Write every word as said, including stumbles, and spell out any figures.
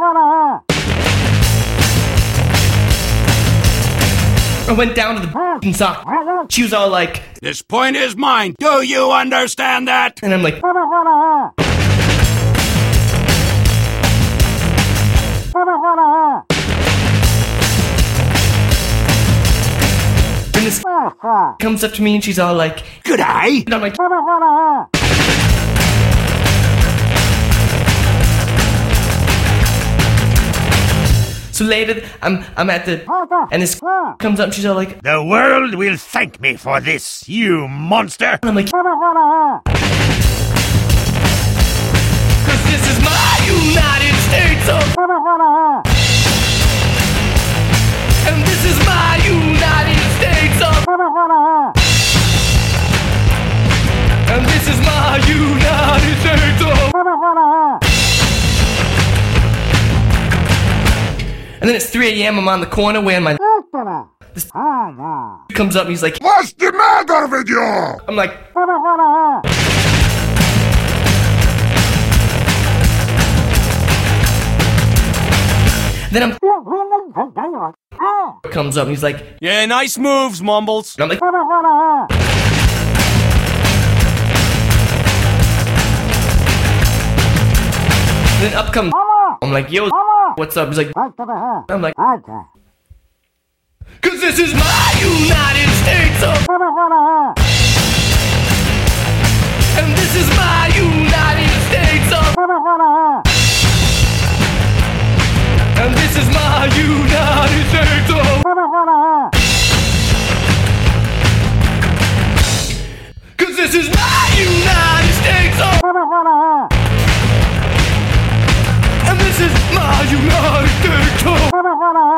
I went down to the f***ing sock. She was all like, "This point is mine. Do you understand that?" And I'm like, and this comes up to me and she's all like, "G'day." and I'm like, so later, I'm I'm at the, and this comes up and she's all like, "The world will thank me for this, you monster." and I'm like, cause this is my United States of, and this is my United States of, and this is my United States of. And then it's three a.m. I'm on the corner wearing my, this comes up and he's like, "What's the matter with you?" I'm like, then I'm, comes up and he's like, "Yeah, nice moves, Mumbles." and I'm like, and then up comes, I'm like, yo, what's up? He's like, I'm like, cause this is my United States of, and this is my United States of, and this is my United States of, cause this is my United States of, and this is my United States of.